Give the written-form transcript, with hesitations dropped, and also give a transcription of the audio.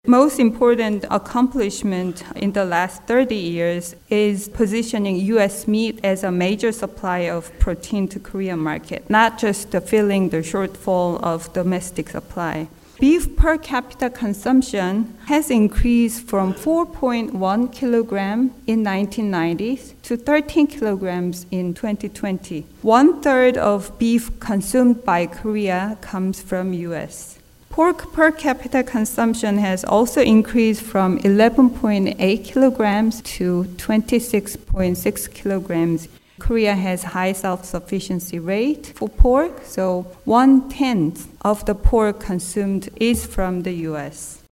Most important accomplishment in the last 30 years is positioning U.S. meat as a major supplier of protein to Korean market, not just filling the shortfall of domestic supply. Beef per capita consumption has increased from 4.1 kilogram in 1990s to 13 kilograms in 2020. 1/3 of beef consumed by Korea comes from U.S. Pork per capita consumption has also increased from 11.8 kilograms to 26.6 kilograms. Korea has high self-sufficiency rate for pork, so 1/10 of the pork consumed is from the U.S.